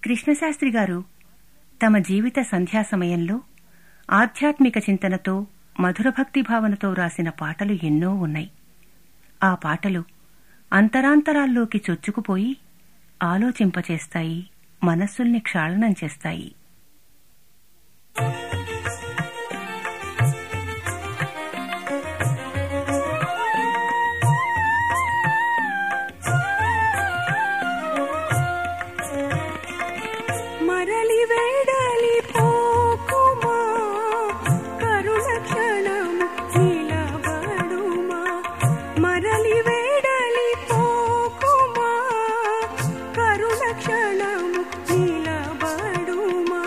కృష్ణశాస్త్రి గారు తమ జీవిత సంధ్యా సమయంలో ఆధ్యాత్మిక చింతనతో మధుర భక్తిభావనతో రాసిన పాటలు ఎన్నో ఉన్నాయి. ఆ పాటలు అంతరాంతరాల్లోకి చొచ్చుకుపోయి ఆలోచింపచేస్తాయి, మనస్సుల్ని క్షాళనం చేస్తాయి. మరలి వేడలి పోకుమా కరుణ క్షణము నిలబడుమా, మరలి వేడలి పోకుమా కరుణ క్షణము నిలబడుమా.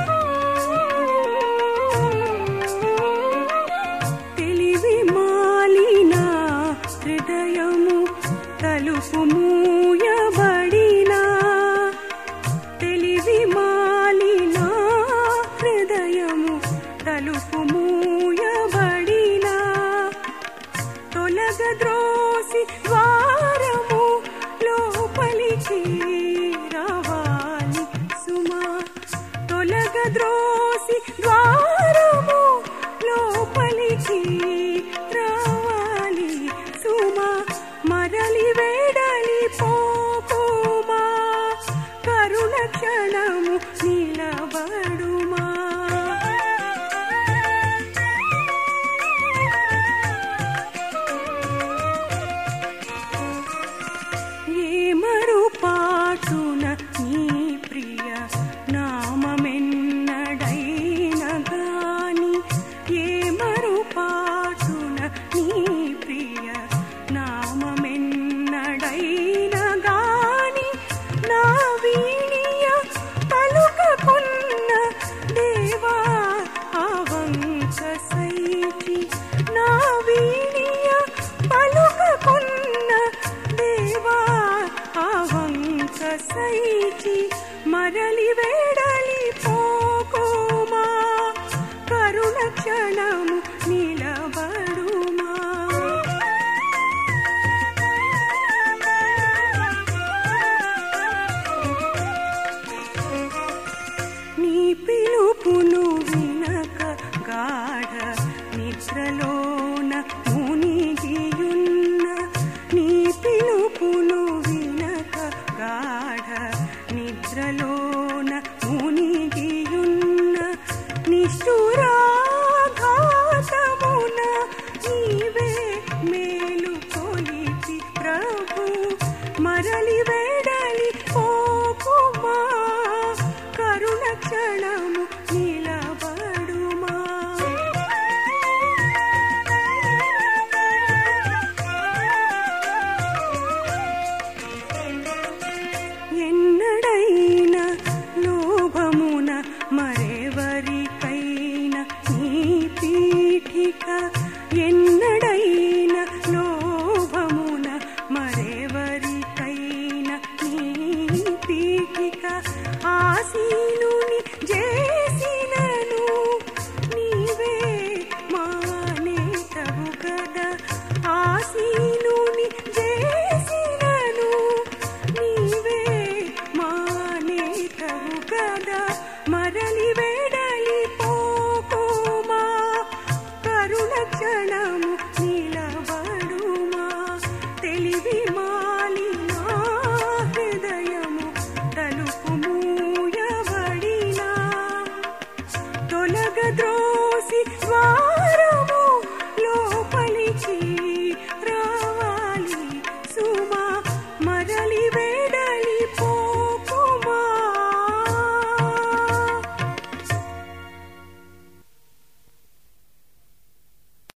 తెలివి మాలిన హృదయము తలుపు మూయబడినా, తెలివి మాలిన హృదయము తలుపు మూయబడినా, తొలగద్రోసి ద్వారము లోపలికి రావాలి సుమా, తొలగద్రోసి ద్వారము లోపలికి రావాలి సుమా. మరలి వేడలి పోకుమా కరుణ క్షణము నిలబడుమా. ఏ మరుపాటున నీ ప్రియ నామమెన్నడైన గాని, ఏ మరుపాటున నీ ప్రియ నామమెన్నడైన గాని, నా వీణియ పలుకకున్న దేవా అవంక సైచి, నా వీణియ పలుకకున్న దేవా అవంక సైచి. మరలి వేడలి పోకుమా కరుణ క్షణము నిలబడుమా. నీ పిలుపును వినక గాఢ నిద్రలోన మునిగియున్న, నీ పిలుపును వినక గాఢ నిద్రలోన మునిగియున్న, నిష్ఠురాఘాతమున నీవే మేలు కొలిపి ప్రభు. మరలి వేడలి పోకుమా కరుణ క్షణము నిలబడుమా. ఎన్నడైన లోభమున మరెవరికైన నీ పీఠిక, ఎన్నడైన లోభమున మరెవరికైన నీ పీఠిక, ఆసీనుని చేసినను నీవే మానేతవు గదా, ఆసీనుని చేసినను నీవే మానేతవు గదా. మరలి వేడలి పోకుమా కరుణ క్షణము నిలబడుమా. తెలివి మాలిన హృదయము తలుపు మూయబడినా, తొలగద్రో